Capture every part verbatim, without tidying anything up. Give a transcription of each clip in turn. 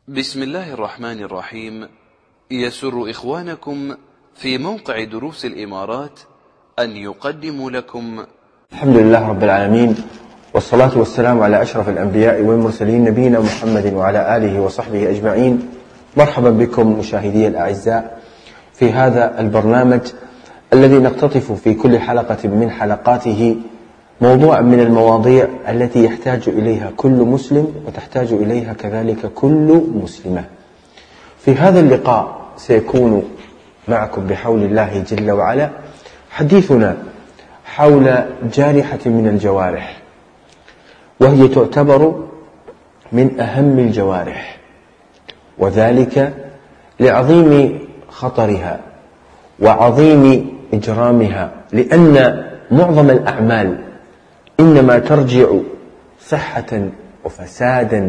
بسم الله الرحمن الرحيم. يسر إخوانكم في موقع دروس الإمارات أن يقدموا لكم الحمد لله رب العالمين، والصلاة والسلام على أشرف الأنبياء والمرسلين نبينا محمد وعلى آله وصحبه أجمعين. مرحبا بكم مشاهدي الأعزاء في هذا البرنامج الذي نقتطف في كل حلقة من حلقاته موضوع من المواضيع التي يحتاج إليها كل مسلم وتحتاج إليها كذلك كل مسلمة. في هذا اللقاء سيكون معكم بحول الله جل وعلا حديثنا حول جارحة من الجوارح، وهي تعتبر من أهم الجوارح، وذلك لعظيم خطرها وعظيم إجرامها، لأن معظم الأعمال إنما ترجع صحة وفسادا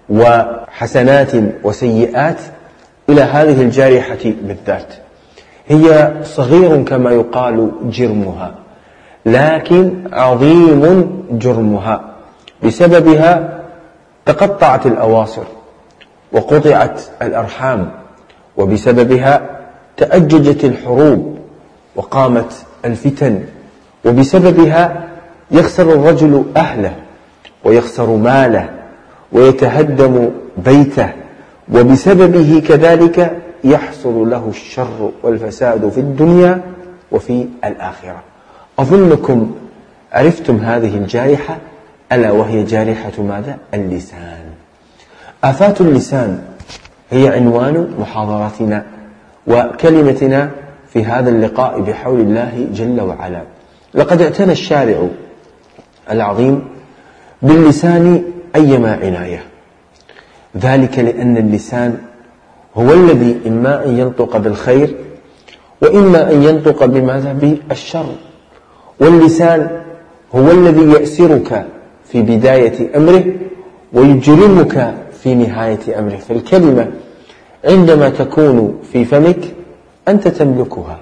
وحسنات وسيئات إلى هذه الجارحة بالذات. هي صغير كما يقال جرمها، لكن عظيم جرمها. بسببها تقطعت الأواصر وقطعت الأرحام، وبسببها تأججت الحروب وقامت الفتن، وبسببها يخسر الرجل أهله ويخسر ماله ويتهدم بيته، وبسببه كذلك يحصل له الشر والفساد في الدنيا وفي الآخرة. أظنكم عرفتم هذه الجارحة، ألا وهي جارحة ماذا؟ اللسان. آفات اللسان هي عنوان محاضرتنا وكلمتنا في هذا اللقاء بحول الله جل وعلا. لقد اعتنى الشارع العظيم باللسان أيما عناية، ذلك لأن اللسان هو الذي إما أن ينطق بالخير وإما أن ينطق بماذا؟ بالشر. واللسان هو الذي يأسرك في بداية أمره ويجرمك في نهاية أمره. فالكلمة عندما تكون في فمك أنت تملكها،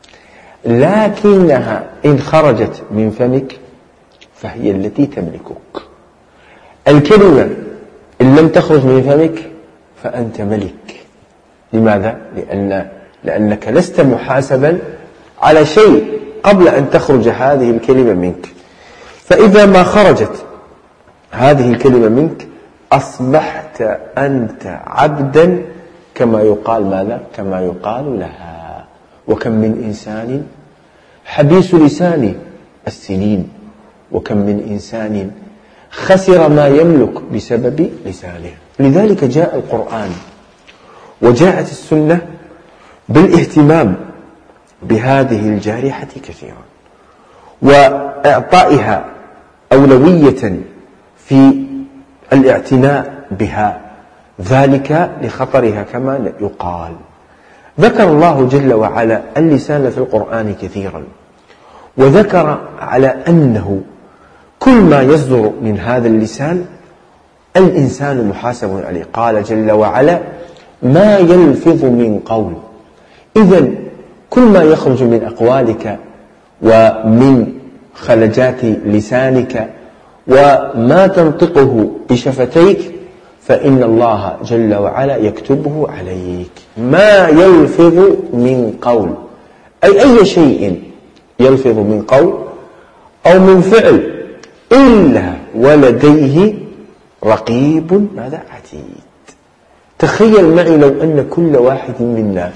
لكنها إن خرجت من فمك فهي التي تملكك. الكلمة إن لم تخرج من فمك فأنت ملك. لماذا؟ لأن لأنك لست محاسبا على شيء قبل أن تخرج هذه الكلمة منك. فإذا ما خرجت هذه الكلمة منك أصبحت أنت عبدا كما يقال ماذا؟ كما يقال لها. وكم من إنسان حبيس لسان السنين، وكم من إنسان خسر ما يملك بسبب لسانه. لذلك جاء القرآن وجاءت السنة بالاهتمام بهذه الجارحة كثيرا، وإعطائها أولوية في الاعتناء بها، ذلك لخطرها كما يقال. ذكر الله جل وعلا اللسان في القرآن كثيرا، وذكر على أنه كل ما يصدر من هذا اللسان الإنسان محاسب عليه. قال جل وعلا: ما يلفظ من قول. إذن كل ما يخرج من أقوالك ومن خلجات لسانك وما تنطقه بشفتيك فإن الله جل وعلا يكتبه عليك. ما يلفظ من قول، أي أي شيء يلفظ من قول أو من فعل إلا ولديه رقيب ماذا؟ عتيد. تخيل معي لو أن كل واحد منا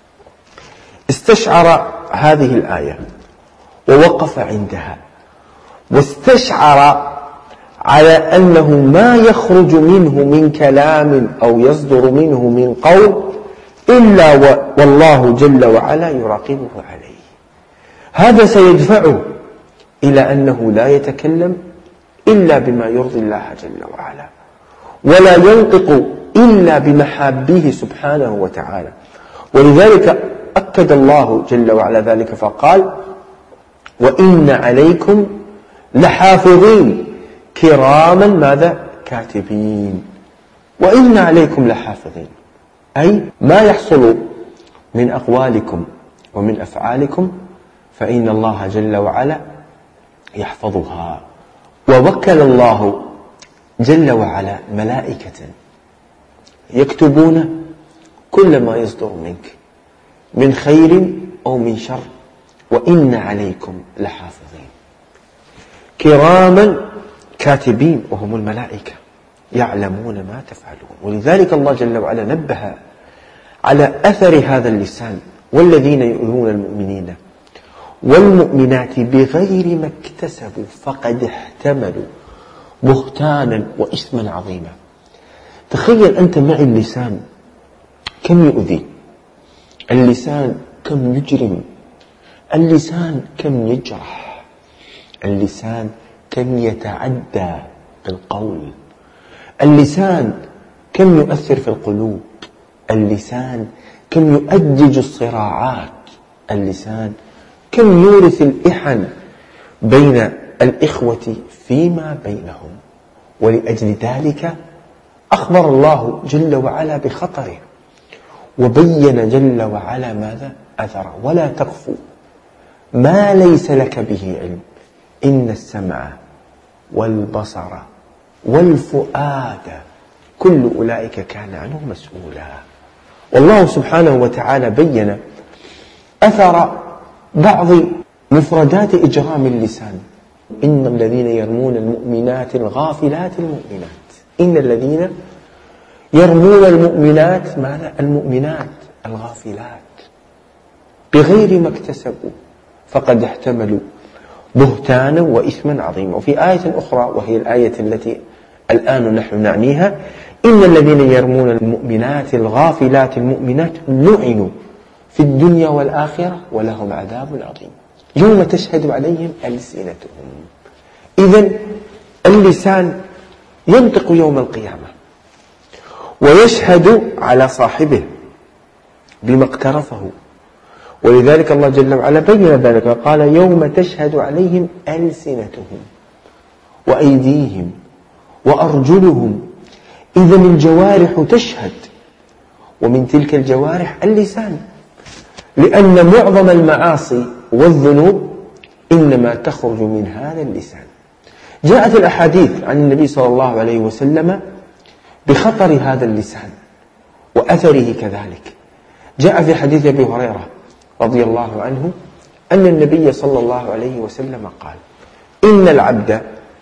استشعر هذه الآية ووقف عندها واستشعر على أنه ما يخرج منه من كلام أو يصدر منه من قول إلا والله جل وعلا يراقبه عليه. هذا سيدفعه إلى أنه لا يتكلم إلا بما يرضي الله جل وعلا، ولا ينطق إلا بمحابيه سبحانه وتعالى. ولذلك أكد الله جل وعلا ذلك فقال: وإن عليكم لحافظين كراما ماذا؟ كاتبين. وإن عليكم لحافظين، أي ما يحصل من أقوالكم ومن أفعالكم فإن الله جل وعلا يحفظها. ووكل الله جل وعلا ملائكة يكتبون كل ما يصدر منك من خير أو من شر، وإن عليكم لحافظين كراما كاتبين، وهم الملائكة يعلمون ما تفعلون. ولذلك الله جل وعلا نبه على أثر هذا اللسان: والذين يؤذون المؤمنين والمؤمنات بغير ما اكتسبوا فقد احتملوا بهتانا وإثما عظيما. تخيل أنت معي اللسان كم يؤذي، اللسان كم يجرم، اللسان كم يجرح، اللسان كم يتعدى بالقول، اللسان كم يؤثر في القلوب، اللسان كم يؤجج الصراعات، اللسان كم يورث الإحن بين الإخوة فيما بينهم. ولأجل ذلك أخبر الله جل وعلا بخطره، وبين جل وعلا ماذا أثره: ولا تقف ما ليس لك به علم إن السمع والبصر والفؤاد كل أولئك كان عنه مسؤولا. والله سبحانه وتعالى بين أثر بعض مفردات إجرام اللسان: إن الذين يرمون المؤمنات الغافلات المؤمنات، إن الذين يرمون المؤمنات ماذا؟ المؤمنات الغافلات بغير ما اكتسبوا فقد احتملوا بهتانا وإثما عظيما. وفي آية أخرى وهي الآية التي الآن نحن نعنيها: إن الذين يرمون المؤمنات الغافلات المؤمنات لعنوا في الدنيا والآخرة ولهم عذاب عظيم يوم تشهد عليهم ألسنتهم. إذن اللسان ينطق يوم القيامة ويشهد على صاحبه بما اقترفه. ولذلك الله جل وعلا بين ذلك قال: يوم تشهد عليهم ألسنتهم وأيديهم وأرجلهم. إذن الجوارح تشهد، ومن تلك الجوارح اللسان، لأن معظم المعاصي والذنوب إنما تخرج من هذا اللسان. جاءت الأحاديث عن النبي صلى الله عليه وسلم بخطر هذا اللسان وأثره كذلك. جاء في حديث أبي هريرة رضي الله عنه أن النبي صلى الله عليه وسلم قال: إن العبد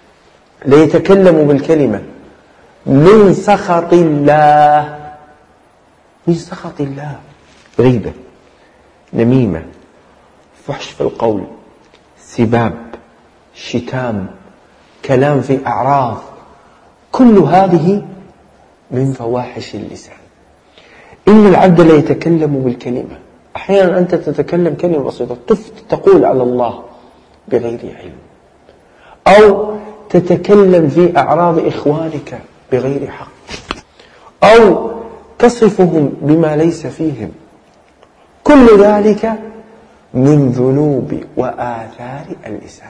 ليتكلم بالكلمة من سخط الله، من سخط الله، غيبة، نميمة، فحش في القول، سباب، شتام، كلام في أعراض، كل هذه من فواحش اللسان. إن العبد ليتكلم بالكلمة، أحيانا أنت تتكلم كلمة بسيطة تقول على الله بغير علم، أو تتكلم في أعراض إخوانك بغير حق، أو تصفهم بما ليس فيهم. كل ذلك من ذنوب وآثار اللسان.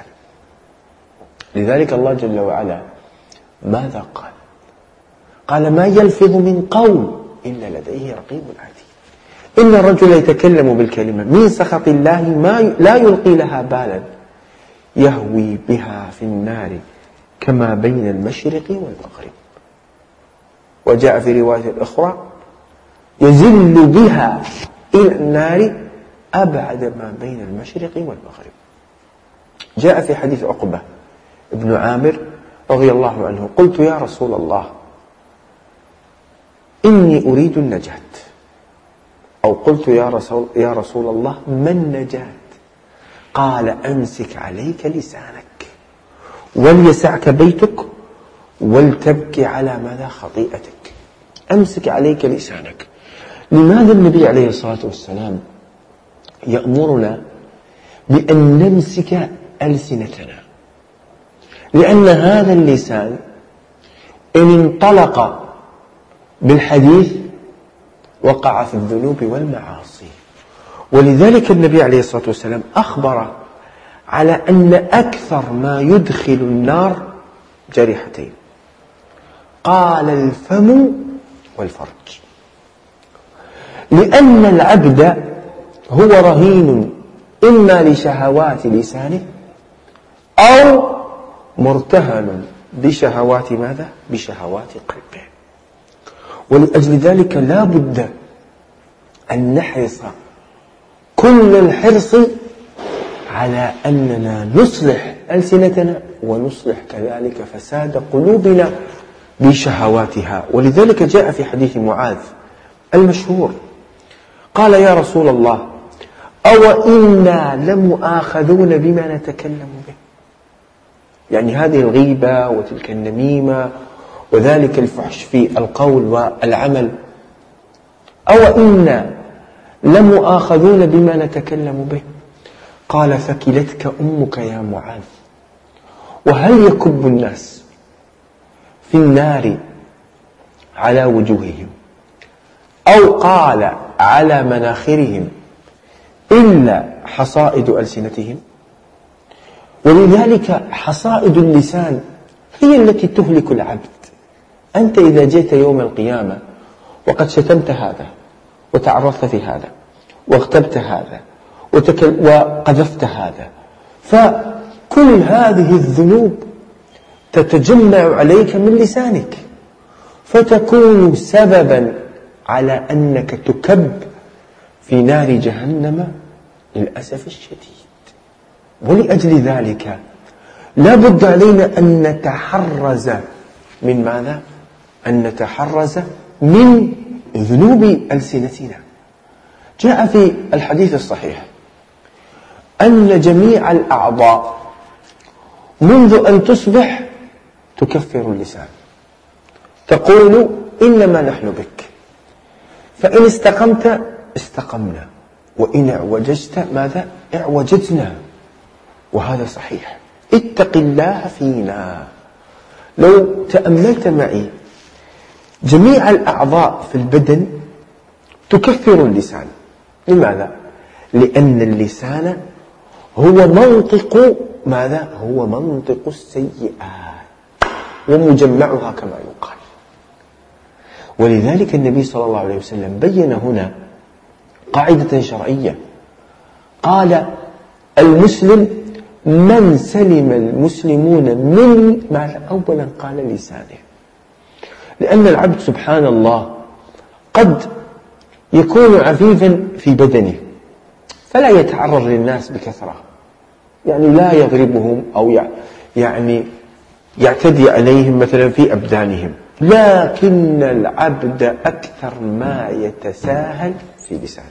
لذلك الله جل وعلا ماذا قال؟ قال: ما يلفظ من قول إلا لديه رقيب عتيد. إن الرجل يتكلم بالكلمة من سخط الله ما لا يلقي لها بالا يهوي بها في النار كما بين المشرق والمغرب. وجاء في رواية أخرى: يزل بها إلى النار أبعد ما بين المشرق والمغرب. جاء في حديث عقبة ابن عامر رضي الله عنه: قلت يا رسول الله إني أريد النجاة، أو قلت يا رسول, يا رسول الله ما النجاة؟ قال: أمسك عليك لسانك وليسعك بيتك ولتبكي على ماذا؟ خطيئتك. أمسك عليك لسانك. لماذا النبي عليه الصلاة والسلام يأمرنا بأن نمسك ألسنتنا؟ لأن هذا اللسان إن انطلق بالحديث وقع في الذنوب والمعاصي. ولذلك النبي عليه الصلاة والسلام أخبر على أن أكثر ما يدخل النار جريحتين، قال: الفم والفرج. لأن العبد هو رهين إما لشهوات لسانه أو مرتهن بشهوات ماذا؟ بشهوات قلبه. ولأجل ذلك لا بد أن نحرص كل الحرص على أننا نصلح ألسنتنا ونصلح كذلك فساد قلوبنا بشهواتها. ولذلك جاء في حديث معاذ المشهور قال: يا رسول الله، أو إنا لمؤاخذون بما نتكلم به؟ يعني هذه الغيبة وتلك النميمة وذلك الفحش في القول والعمل، أو إنا لمؤاخذون بما نتكلم به؟ قال: ثكلتك أمك يا معاذ. وهل يكب الناس في النار على وجوههم أو قال على مناخرهم إلا حصائد ألسنتهم؟ ولذلك حصائد اللسان هي التي تهلك العبد. أنت إذا جئت يوم القيامة وقد شتمت هذا وتعرضت في هذا واغتبت هذا وقذفت هذا، فكل هذه الذنوب تتجمع عليك من لسانك، فتكون سببا على أنك تكب في نار جهنم للأسف الشديد. ولأجل ذلك لا بد علينا أن نتحرز من ماذا؟ أن نتحرز من ذنوب ألسنتنا. جاء في الحديث الصحيح أن جميع الأعضاء منذ أن تصبح تكفر اللسان، تقول: إنما نحن بك، فإن استقمت استقمنا، وإن اعوججت ماذا؟ اعوججنا. وهذا صحيح. اتق الله فينا. لو تأملت معي جميع الأعضاء في البدن تكفر اللسان. لماذا؟ لأن اللسان هو منطق ماذا؟ هو منطق السيئات ومجمعها كما يقال. ولذلك النبي صلى الله عليه وسلم بين هنا قاعدة شرعية، قال: المسلم من سلم المسلمون من ماذا؟ أولا قال لسانه. لأن العبد سبحان الله قد يكون عفيفا في بدنه فلا يتعرض للناس بكثرة، يعني لا يضربهم أو يعني يعتدي عليهم مثلا في أبدانهم، لكن العبد أكثر ما يتساهل في لسانه.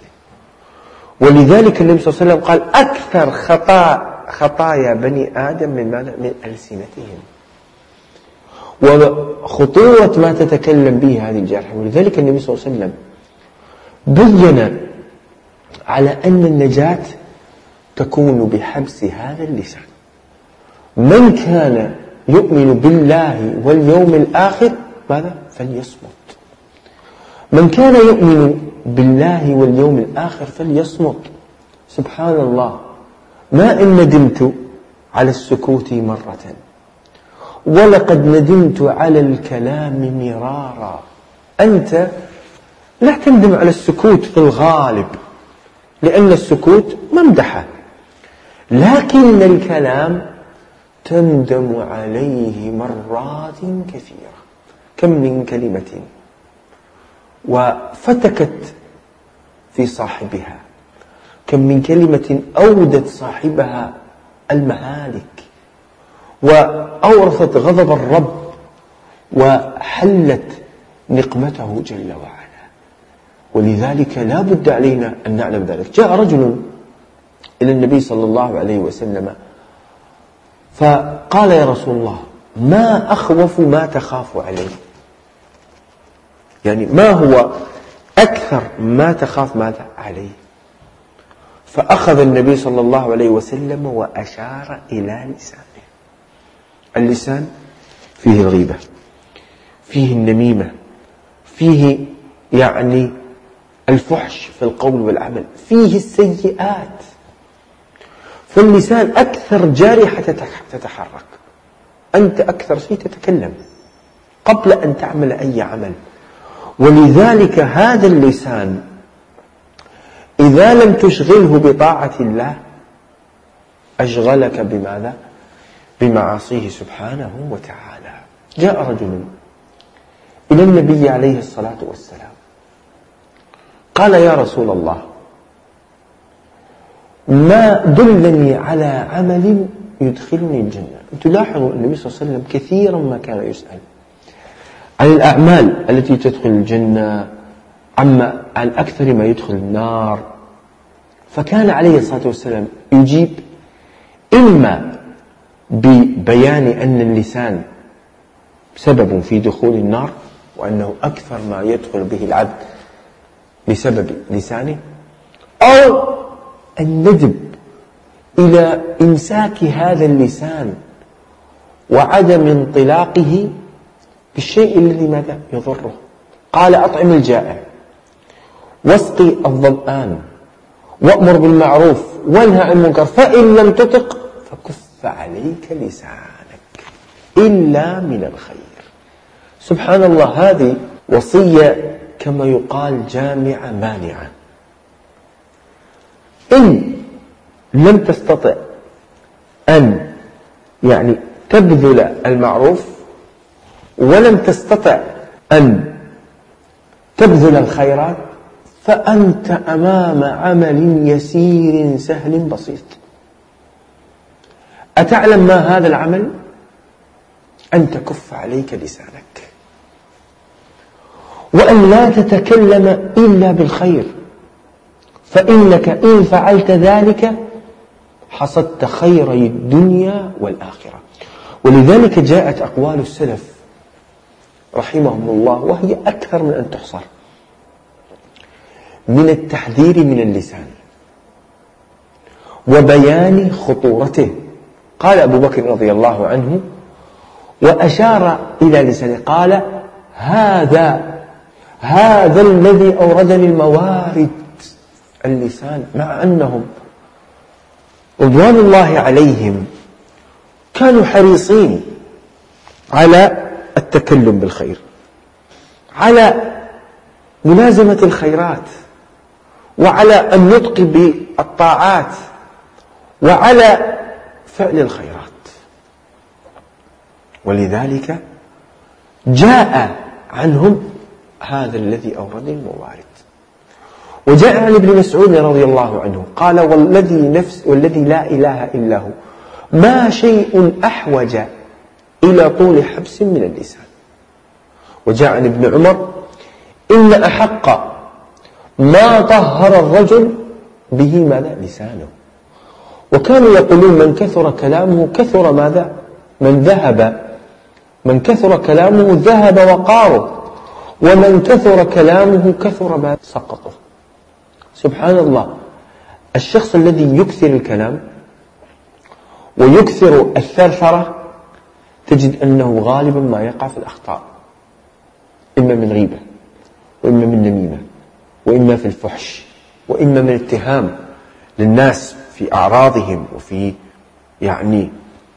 ولذلك النبي صلى الله عليه وسلم قال: أكثر خطأ خطايا بني آدم من ماذا؟ من ألسنتهم. وخطورة ما تتكلم به هذه الجارحة. ولذلك النبي صلى الله عليه وسلم بين على أن النجاة تكون بحبس هذا اللسان. من كان يؤمن بالله واليوم الآخر ماذا؟ فليصمت. من كان يؤمن بالله واليوم الآخر فليصمت. سبحان الله، ما إن ندمت على السكوت مرة ولقد ندمت على الكلام مرارا. أنت لا تندم على السكوت في الغالب، لأن السكوت ممدحة، لكن الكلام تندم عليه مرات كثيرة. كم من كلمة وفتكت في صاحبها، كم من كلمة أودت صاحبها المهالك وأورثت غضب الرب وحلت نقمته جل وعلا. ولذلك لا بد علينا أن نعلم ذلك. جاء رجل إلى النبي صلى الله عليه وسلم فقال: يا رسول الله، ما أخوف ما تخاف عليه؟ يعني ما هو أكثر ما تخاف ماذا عليه؟ فأخذ النبي صلى الله عليه وسلم وأشار إلى لسانه. اللسان فيه الغيبة، فيه النميمة، فيه يعني الفحش في القول والعمل، فيه السيئات. فاللسان أكثر جارحة تتحرك. أنت أكثر شيء تتكلم قبل أن تعمل أي عمل. ولذلك هذا اللسان إذا لم تشغله بطاعة الله أشغلك بماذا؟ بمعاصيه سبحانه وتعالى. جاء رجل إلى النبي عليه الصلاة والسلام قال: يا رسول الله، ما دلني على عمل يدخلني الجنة. تلاحظوا النبي صلى الله عليه وسلم كثيرا ما كان يسأل عن الأعمال التي تدخل الجنة، عما عن أكثر ما يدخل النار. فكان عليه الصلاة والسلام يجيب إما ببيان أن اللسان سبب في دخول النار، وأنه أكثر ما يدخل به العبد بسبب لسانه، أو الندب إلى إمساك هذا اللسان وعدم انطلاقه بالشيء الذي ماذا يضره. قال: أطعم الجائع، واسقي الظمآن، وأمر بالمعروف، وانهى عن المنكر، فإن لم تطق فكف عليك لسانك إلا من الخير. سبحان الله، هذه وصية كما يقال جامعة مانعة. إن لم تستطع أن يعني تبذل المعروف، ولم تستطع أن تبذل الخيرات، فأنت أمام عمل يسير سهل بسيط. أتعلم ما هذا العمل؟ أن تكف عليك لسانك، وأن لا تتكلم إلا بالخير، فإنك إن فعلت ذلك حصدت خيري الدنيا والآخرة. ولذلك جاءت أقوال السلف رحمهم الله، وهي أكثر من أن تحصر، من التحذير من اللسان وبيان خطورته. قال أبو بكر رضي الله عنه وأشار إلى لسانه، قال: هذا هذا الذي أوردني الموارد، اللسان. مع أنهم رضوان الله عليهم كانوا حريصين على التكلم بالخير، على ملازمة الخيرات، وعلى النطق بالطاعات، وعلى فعل الخيرات. ولذلك جاء عنهم هذا الذي أورد الموارد. وجاء عن ابن مسعود رضي الله عنه قال: والذي نفس والذي لا إله إلا هو، ما شيء أحوج إلى طول حبس من اللسان. وجاء عن ابن عمر: إن أحق ما طهر الرجل به ماذا؟ لسانه. وكانوا يقولون: من كثر كلامه كثر ماذا؟ من ذهب من كثر كلامه ذهب وقاره، ومن كثر كلامه كثر ما سقطه. سبحان الله، الشخص الذي يكثر الكلام ويكثر الثرثرة تجد أنه غالبا ما يقع في الأخطاء، إما من غيبة، وإما من نميمة، وإما في الفحش، وإما من اتهام للناس في أعراضهم وفي يعني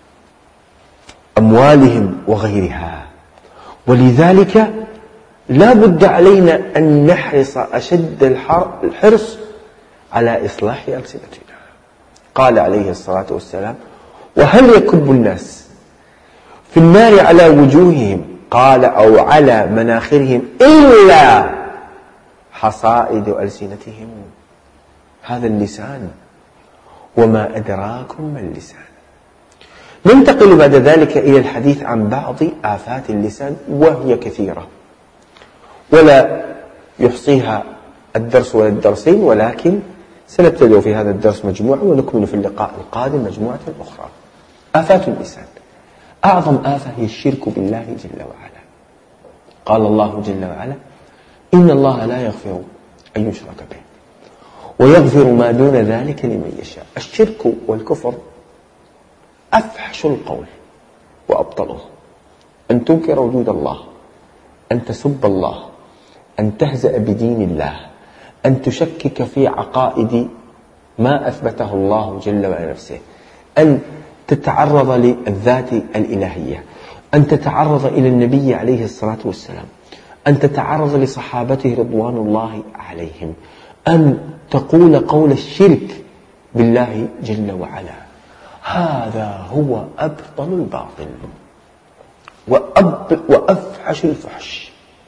أموالهم وغيرها. ولذلك لا بد علينا أن نحرص أشد الحرص على إصلاح ألسنتنا. قال عليه الصلاة والسلام: وهل يكب الناس في النار على وجوههم؟ قال: أو على مناخرهم إلا حصائد ألسنتهم. هذا اللسان، وما أدراكم ما اللسان. ننتقل بعد ذلك إلى الحديث عن بعض آفات اللسان، وهي كثيرة ولا يحصيها الدرس ولا الدرسين، ولكن سنبتدئ في هذا الدرس مجموعة، ونكمل في اللقاء القادم مجموعة أخرى. آفات اللسان، أعظم آفة هي الشرك بالله جل وعلا. قال الله جل وعلا: إن الله لا يغفر أن يشرك به ويغفر ما دون ذلك لمن يشاء. الشرك والكفر أفحش القول وأبطله، أن تنكر وجود الله، أن تسب الله، أن تهزأ بدين الله، أن تشكك في عقائد ما أثبته الله جل وعلا نفسه، أن تتعرض للذات الإلهية، أن تتعرض إلى النبي عليه الصلاة والسلام، أن تتعرض لصحابته رضوان الله عليهم، أن تقول قول الشرك بالله جل وعلا. هذا هو أبطل الباطل وأب وأفحش الفحش.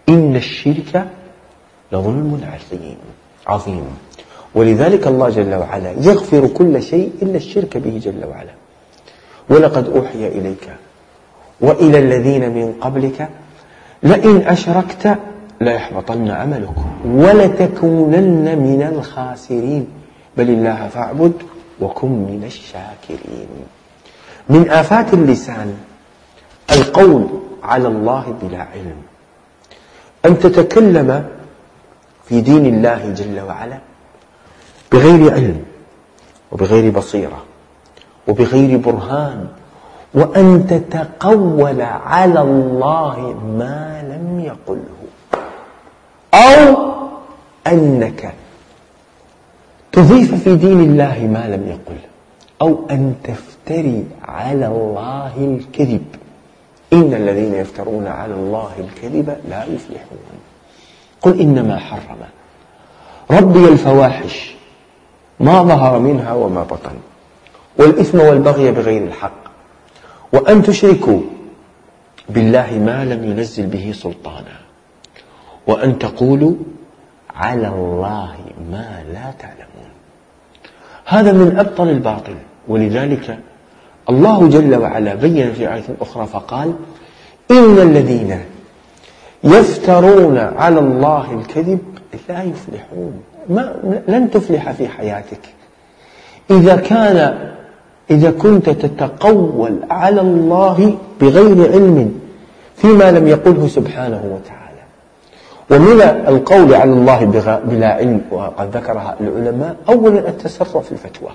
إن الشرك لظلم عظيم عظيم ولذلك الله جل وعلا يغفر كل شيء إلا الشرك به جل وعلا. ولقد أوحي إليك وإلى الذين من قبلك لئن أشركت ليحبطن عملك ولتكونن من الخاسرين بل الله فاعبد وكن من الشاكرين. من آفات اللسان القول على الله بلا علم، أن تتكلم في دين الله جل وعلا بغير علم وبغير بصيرة وبغير برهان، وأن تتقول على الله ما لم يقله، أو أنك تضيف في دين الله ما لم يقله، أو أن تفتري على الله الكذب. إن الذين يفترون على الله الكذب لا يفلحون. قل إنما حرم ربي الفواحش ما ظهر منها وما بطن والإثم والبغي بغير الحق وأن تشركوا بالله ما لم ينزل به سلطانا وأن تقولوا على الله ما لا تعلمون. هذا من أبطل الباطل. ولذلك الله جل وعلا بين في آية أخرى فقال إن الذين يفترون على الله الكذب لا يفلحون. ما لن تفلح في حياتك إذا كان إذا كنت تتقول على الله بغير علم فيما لم يقله سبحانه وتعالى. ومن القول على الله بلا علم وقد ذكرها العلماء: أولا التسرع في الفتوى،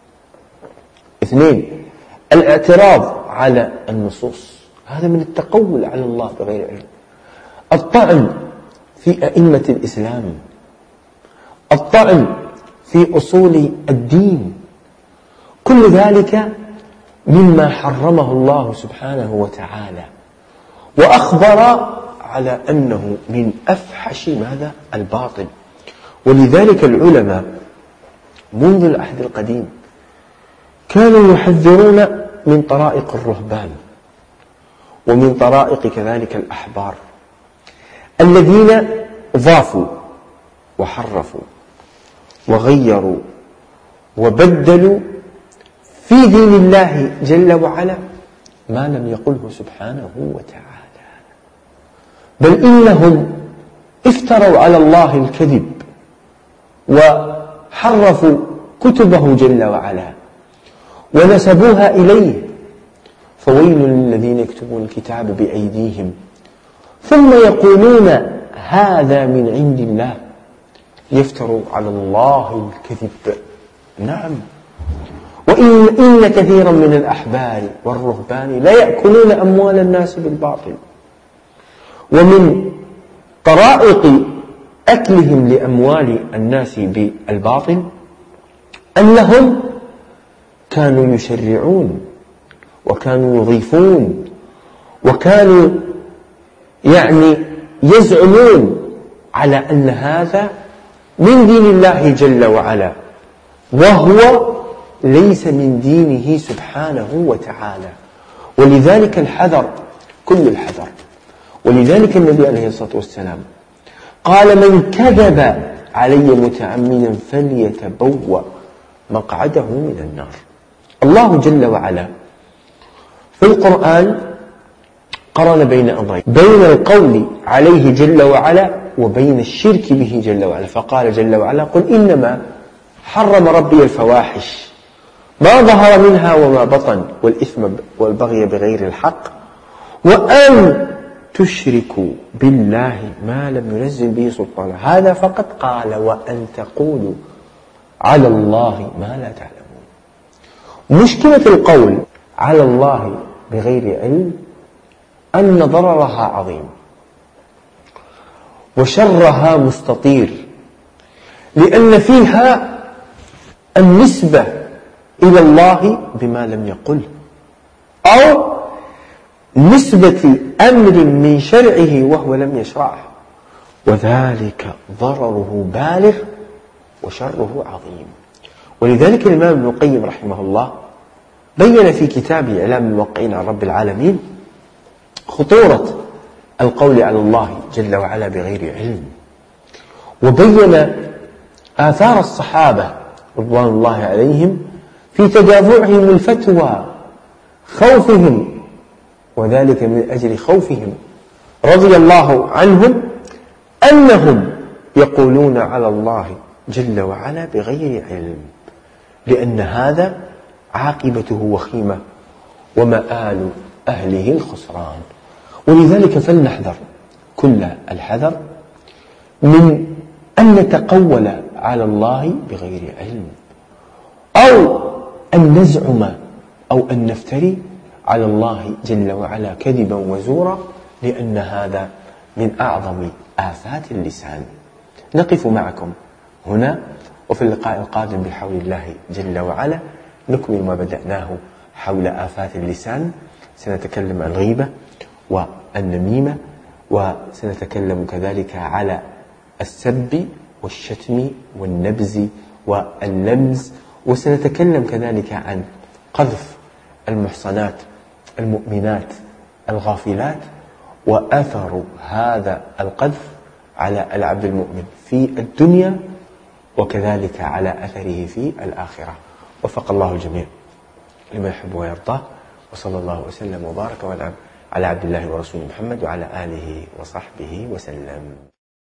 اثنين الاعتراض على النصوص، هذا من التقول على الله بغير علم، الطعن في أئمة الإسلام، الطعن في أصول الدين، كل ذلك مما حرمه الله سبحانه وتعالى وأخبر على أنه من أفحش ماذا؟ الباطل. ولذلك العلماء منذ العهد القديم كانوا يحذرون من طرائق الرهبان ومن طرائق كذلك الأحبار الذين ضافوا وحرفوا وغيروا وبدلوا في دين الله جل وعلا ما لم يقله سبحانه وتعالى، بل إنهم افتروا على الله الكذب وحرفوا كتبه جل وعلا ونسبوها إليه. فويل للذين يكتبون الكتاب بأيديهم ثم يقولون هذا من عند الله ليفتروا على الله الكذب. نعم، وإن إن كثيرا من الأحبار والرهبان لا يأكلون أموال الناس بالباطل. ومن طرائق أكلهم لأموال الناس بالباطل أنهم كانوا يشرعون وكانوا يضيفون وكانوا يعني يزعمون على أن هذا من دين الله جل وعلا وهو ليس من دينه سبحانه وتعالى. ولذلك الحذر، كل الحذر. ولذلك النبي عليه الصلاة والسلام قال: من كذب علي متعمدا فليتبوأ مقعده من النار. الله جل وعلا في القرآن قرن بين أمرين: بين القول عليه جل وعلا وبين الشرك به جل وعلا، فقال جل وعلا: قل إنما حرم ربي الفواحش ما ظهر منها وما بطن والإثم والبغي بغير الحق وأن تشركوا بالله ما لم ينزل به سلطانا. هذا فقط قال: وأن تقولوا على الله ما لا تعلمون. مشكلة القول على الله بغير علم أن ضررها عظيم وشرها مستطير، لأن فيها النسبة إلى الله بما لم يقل، أو نسبة أمر من شرعه وهو لم يشرعه، وذلك ضرره بالغ وشره عظيم. ولذلك الإمام ابن القيم رحمه الله بين في كتابه إعلام الموقعين عن رب العالمين خطورة القول على الله جل وعلا بغير علم، وبين آثار الصحابة رضوان الله عليهم في تدافعهم الفتوى، خوفهم، وذلك من أجل خوفهم رضي الله عنهم أنهم يقولون على الله جل وعلا بغير علم، لأن هذا عاقبته وخيمة ومآل أهله الخسران. ولذلك فلنحذر كل الحذر من أن نتقول على الله بغير علم، أو أن نزعم أو أن نفتري على الله جل وعلا كذبا وزورا، لأن هذا من أعظم آفات اللسان. نقف معكم هنا، وفي اللقاء القادم بحول الله جل وعلا نكمل ما بدأناه حول آفات اللسان. سنتكلم عن الغيبة والنميمة، وسنتكلم كذلك على السب والشتم والنبز واللمز، وسنتكلم كذلك عن قذف المحصنات المؤمنات الغافلات، وأثر هذا القذف على العبد المؤمن في الدنيا، وكذلك على أثره في الآخرة. وفق الله الجميع لما يحب ويرضاه، وصلى الله وسلم وبارك على عبد الله ورسوله محمد وعلى آله وصحبه وسلم.